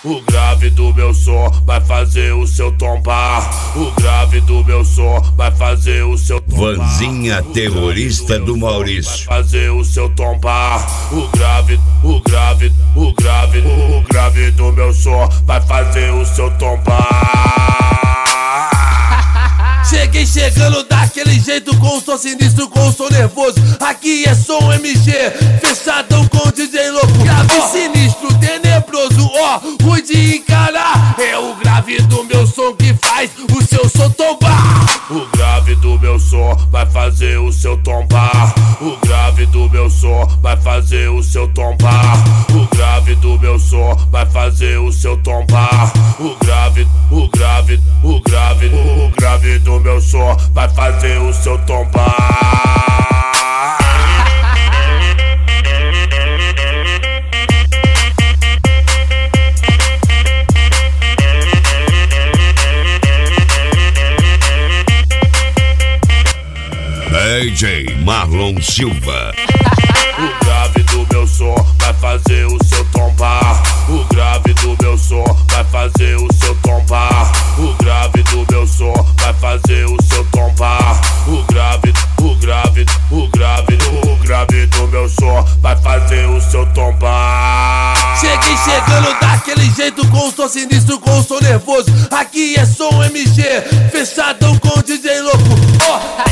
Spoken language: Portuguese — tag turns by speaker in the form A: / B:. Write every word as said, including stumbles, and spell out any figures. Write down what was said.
A: O grave do meu som vai fazer o seu tombar. O grave do meu som vai fazer o seu tombar.
B: Vanzinha terrorista do Maurício.
A: Vai fazer o seu tombar. O grave, o grave, o grave, o grave do meu som vai fazer o seu tombar.
C: Cheguei chegando daquele jeito, com o som sinistro, com o som nervoso. Aqui é som M G, fechadão com D J louco. Grave oh. sinistro, tenebroso, ó, oh, ruim de encarar. É o grave do meu som que faz o seu som tombar.
A: O grave do meu som vai fazer o seu tombar. O grave do meu som vai fazer o seu tombar. O grave do meu som vai fazer o seu tombar. O grave, o grave, o grave, o grave do meu som vai fazer o seu tombar.
B: D J Marlon Silva.
A: O grave do meu som vai fazer o seu tombar. O grave do meu som vai fazer o seu tombar. O grave do meu som vai fazer o seu tombar. O grave, o grave, o grave, o grave do meu som vai fazer o seu tombar.
C: Cheguei chegando daquele jeito, com o som sinistro, com o som nervoso. Aqui é som M G, fechadão com D J louco. Oh.